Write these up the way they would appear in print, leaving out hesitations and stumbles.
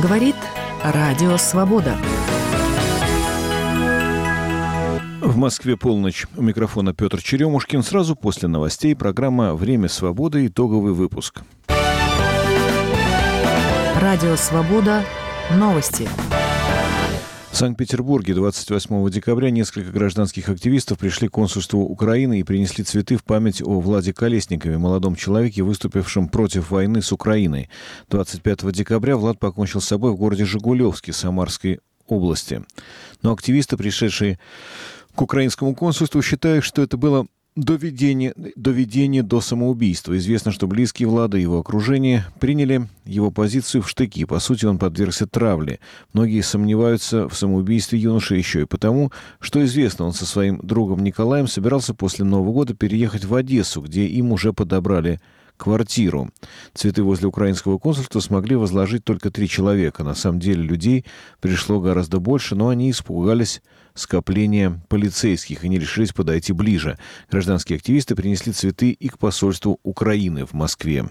Говорит Радио Свобода. В Москве полночь. У микрофона Петр Черемушкин. Сразу после новостей программа «Время свободы». Итоговый выпуск. Радио Свобода. Новости. В Санкт-Петербурге 28 декабря несколько гражданских активистов пришли к консульству Украины и принесли цветы в память о Владе Колесникове, молодом человеке, выступившем против войны с Украиной. 25 декабря Влад покончил с собой в городе Жигулевске Самарской области. Но активисты, пришедшие к украинскому консульству, считают, что это было доведение до самоубийства. Известно, что близкие Влада и его окружение приняли его позицию в штыки. По сути, он подвергся травле. Многие сомневаются в самоубийстве юноши еще и потому, что известно, он со своим другом Николаем собирался после Нового года переехать в Одессу, где им уже подобрали квартиру. Цветы возле украинского консульства смогли возложить только 3 человека. На самом деле людей пришло гораздо больше, но они испугались скопления полицейских и не решились подойти ближе. Гражданские активисты принесли цветы и к посольству Украины в Москве.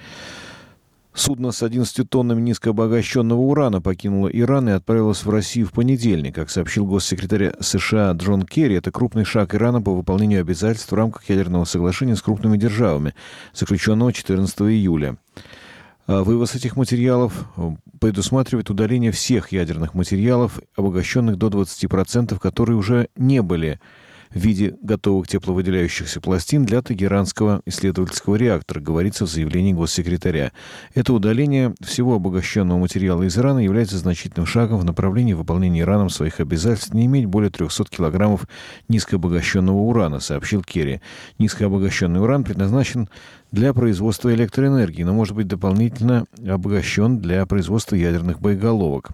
Судно с 11 тоннами низкообогащенного урана покинуло Иран и отправилось в Россию в понедельник. Как сообщил госсекретарь США Джон Керри, это крупный шаг Ирана по выполнению обязательств в рамках ядерного соглашения с крупными державами, заключенного 14 июля. Вывоз этих материалов предусматривает удаление всех ядерных материалов, обогащенных до 20%, которые уже не были в виде готовых тепловыделяющихся пластин для Тегеранского исследовательского реактора, говорится в заявлении госсекретаря. Это удаление всего обогащенного материала из Ирана является значительным шагом в направлении выполнения Ираном своих обязательств не иметь более 300 килограммов низкообогащенного урана, сообщил Керри. Низкообогащенный уран предназначен для производства электроэнергии, но может быть дополнительно обогащен для производства ядерных боеголовок.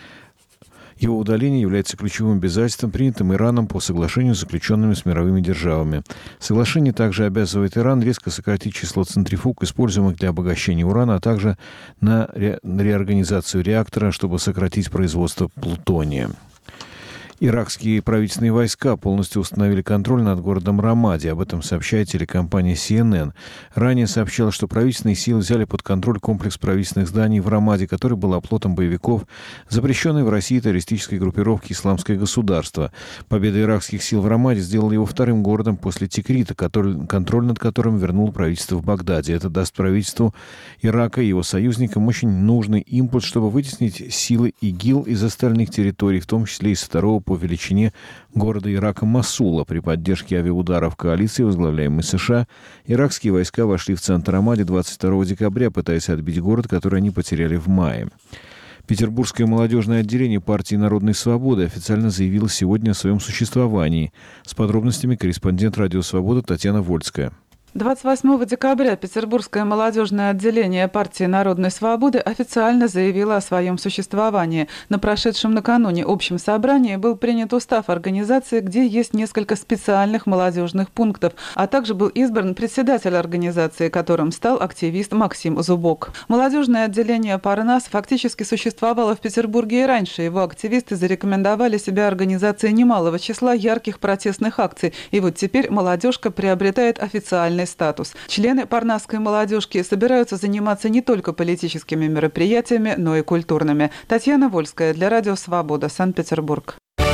Его удаление является ключевым обязательством, принятым Ираном по соглашению, заключенными с мировыми державами. Соглашение также обязывает Иран резко сократить число центрифуг, используемых для обогащения урана, а также на реорганизацию реактора, чтобы сократить производство плутония. Иракские правительственные войска полностью установили контроль над городом Рамади. Об этом сообщает телекомпания CNN. Ранее сообщалось, что правительственные силы взяли под контроль комплекс правительственных зданий в Рамади, который был оплотом боевиков, запрещенной в России террористической группировки «Исламское государство». Победа иракских сил в Рамади сделала его вторым городом после Тикрита, контроль над которым вернуло правительство в Багдаде. Это даст правительству Ирака и его союзникам очень нужный импульс, чтобы вытеснить силы ИГИЛ из остальных территорий, в том числе и со второго по величине города Ирака Мосула. При поддержке авиаударов коалиции, возглавляемой США, иракские войска вошли в центр Рамади 22 декабря, пытаясь отбить город, который они потеряли в мае. Петербургское молодежное отделение партии «Народной свободы» официально заявило сегодня о своем существовании. С подробностями корреспондент «Радио Свобода» Татьяна Вольская. 28 декабря Петербургское молодежное отделение партии «Народной свободы» официально заявило о своем существовании. На прошедшем накануне общем собрании был принят устав организации, где есть несколько специальных молодежных пунктов, а также был избран председатель организации, которым стал активист Максим Зубок. Молодежное отделение «Парнас» фактически существовало в Петербурге и раньше. Его активисты зарекомендовали себя организацией немалого числа ярких протестных акций. И вот теперь молодежка приобретает официальный статус. Члены парнасской молодежки собираются заниматься не только политическими мероприятиями, но и культурными. Татьяна Вольская для Радио Свобода, Санкт-Петербург.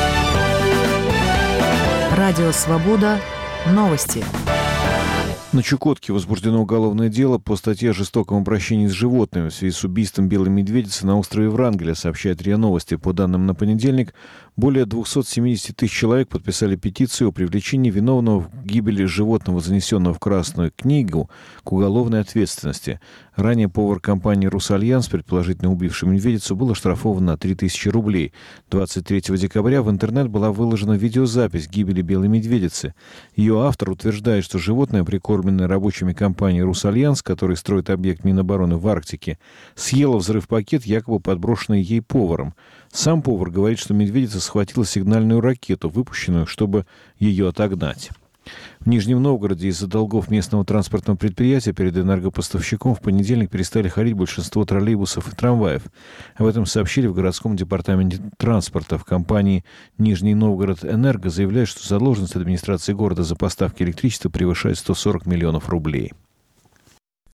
Радио Свобода. Новости. На Чукотке возбуждено уголовное дело по статье о жестоком обращении с животными в связи с убийством белой медведицы на острове Врангеля, сообщает РИА Новости. По данным на понедельник, более 270 тысяч человек подписали петицию о привлечении виновного в гибели животного, занесенного в Красную книгу, к уголовной ответственности. Ранее повар компании «Русальянс», предположительно убивший медведицу, был оштрафован на 3000 рублей. 23 декабря в интернет была выложена видеозапись гибели белой медведицы. Ее автор утверждает, что животное, прикормленное рабочими компании «Русальянс», который строит объект Минобороны в Арктике, съело взрыв-пакет, якобы подброшенный ей поваром. Сам повар говорит, что медведица схватила сигнальную ракету, выпущенную, чтобы ее отогнать. В Нижнем Новгороде из-за долгов местного транспортного предприятия перед энергопоставщиком в понедельник перестали ходить большинство троллейбусов и трамваев. Об этом сообщили в городском департаменте транспорта. В компании «Нижний Новгород Энерго» заявляют, что задолженность администрации города за поставки электричества превышает 140 миллионов рублей.